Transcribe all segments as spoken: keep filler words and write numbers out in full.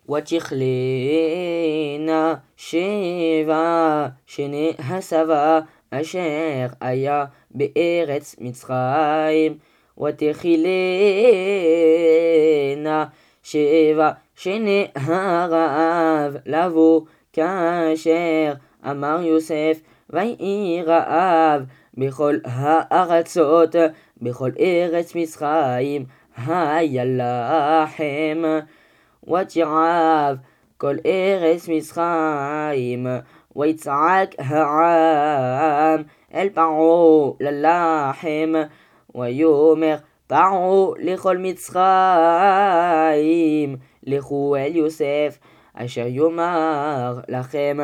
ותכלנה שבע שני הסבה אשר היה בארץ מצרים, ותכלנה שבע שני הרעב לבוא, כאשר אמר יוסף ויהי רעב בכל הארצות, בכל ארץ מצרים היה לחם. ותרעב כל ארץ מצרים, ויצעק העם אל פרעה ללחם, ויאמר פרעה לכל מצרים, לכו אל יוסף אשר יאמר לכם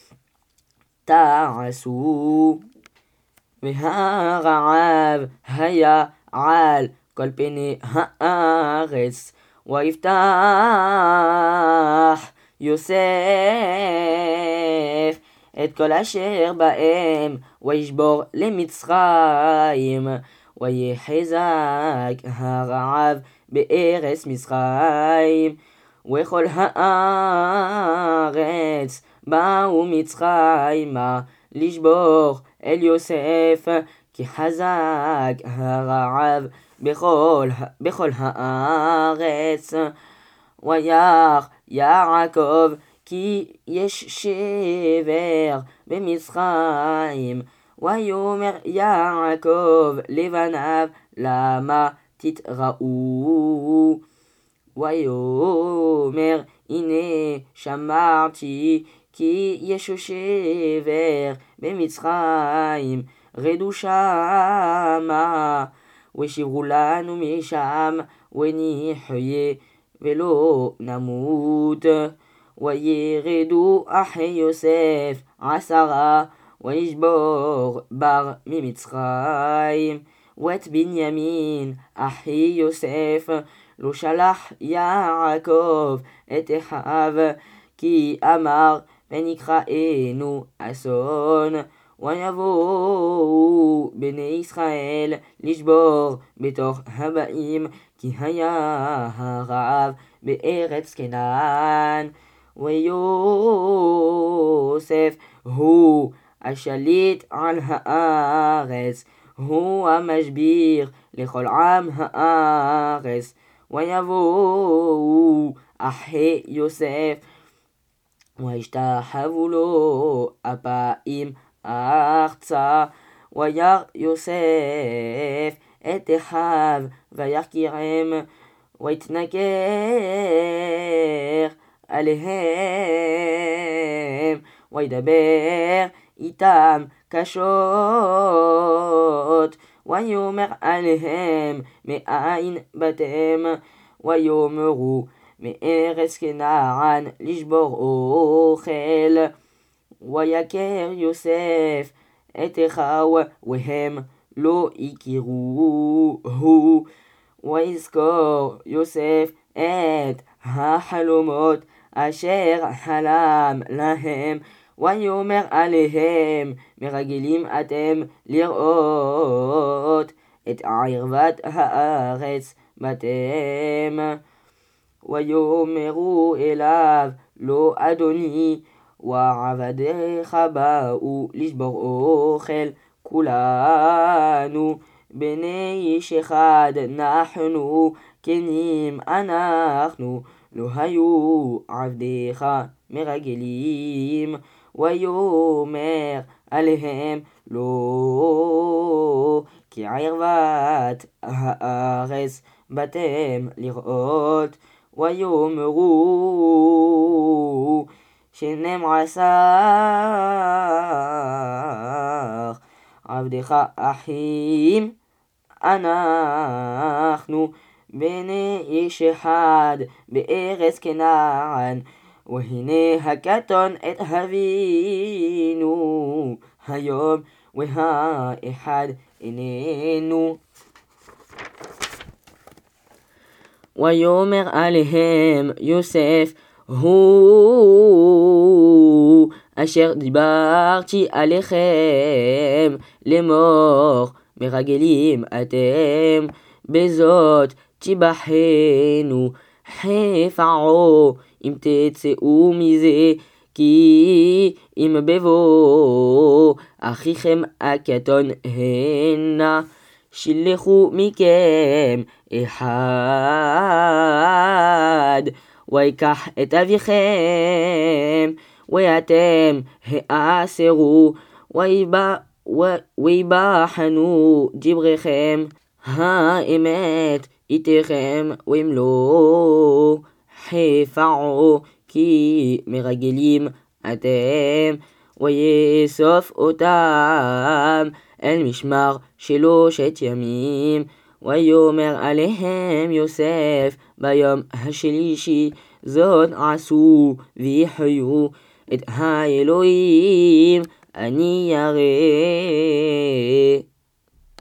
תעשו. והרעב היה על כל פני הארץ, ויפתח יוסף את כל אשר בהם, וישבור למצרים, ויחזק הרעב בארץ מצרים. וכל הארץ באו מצרימה לשבור אל יוסף, כי חזק הרעב בכל, בכל הארץ. ויח יעקב כי יש שבר במצרים, ויאמר יעקב לבניו למה תתראו, ויאמר הנה שמעתי כי יש שבר במצרים, רדו שמה ושברו לנו משם, ונחיה ולא נמות. וירדו אחי יוסף עשרה, וישבור בר ממצרים. ואת בנימין אחי יוסף לא שלח יעקב את אחיו, כי אמר ונקראנו אסון. ויבואו בני ישראל לשבור בתוך הבאים, כי היה הרעב בארץ כנען. ויוסף הוא השליט על הארץ, הוא המשביר לכל עם הארץ. ויבואו אחי יוסף וישתחוו לו אפיים ארצה. וירא יוסף את אחיו ויחקירם, ויתנכר עליהם, וידבר איתם קשות. ויאמר עליהם מאין באתם, ויאמרו מארץ כנען לשבור אוכל. ויכר יוסף את אחיו והם לא הכירוהו. ויזכור יוסף את החלומות אשר חלם להם, ויאמר עליהם מרגלים אתם לראות את ערוות הארץ באתם. ויאמרו אליו לא אדוני, ועבדיך באו לשבור אוכל, כולנו בני איש אחד אנחנו, כנים אנחנו, לא היו עבדיך מרגלים. ויאמר עליהם לא, כי ערוות הארץ באתם לראות. ויאמרו שנים עשר עבדיך אחים אנחנו, בני איש אחד בארץ כנען. והנה הקטון את אבינו היום, והאחד איננו. ויאמר עליהם יוסף הוא אשר דיברתי עליכם לאמור מרגלים אתם, בזאת תבחנו חפעו אם תצאו מזה, כי אם בבוא אחיכם הקטון הנה, שילחו מכם אחד, ויקח את אביכם, ואתם האסרו, ויבחנו דבריכם, האמת איתכם, ואם לא חפעו, כי מרגלים אתם, ויאסוף אותם אל משמר שלושת ימים, ויאמר עליהם יוסף ביום השלישי, זאת עשו ויחיו את האלוהים אני ירא.